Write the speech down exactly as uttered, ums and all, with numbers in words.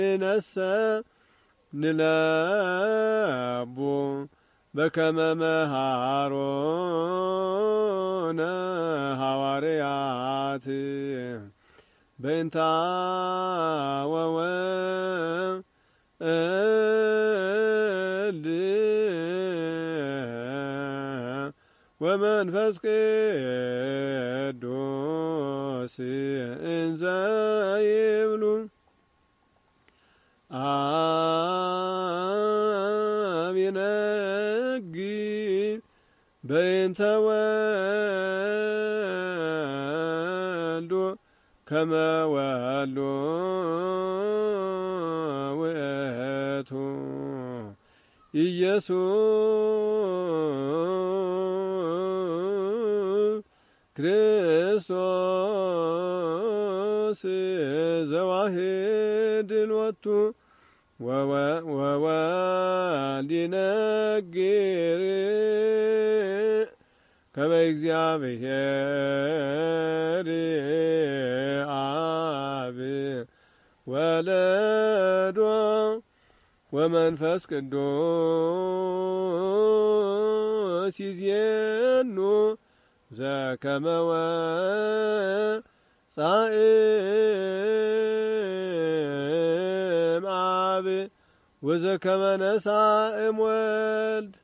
نسى نلابو بكم مهارونا حواريات بنتا ووان ومنفس قدوس انزا يبلو آمين أجي بين توالو كما والو واتو إيسوس كريستوس زواهد الوتو ووالدنجر كما እግዚአብሔር አብ ወለዶ ወመንፈስ ቅዱስ ይዜኑ ዘከመ ወጻእም አብ ወዘከመ ነሣእም ወልድ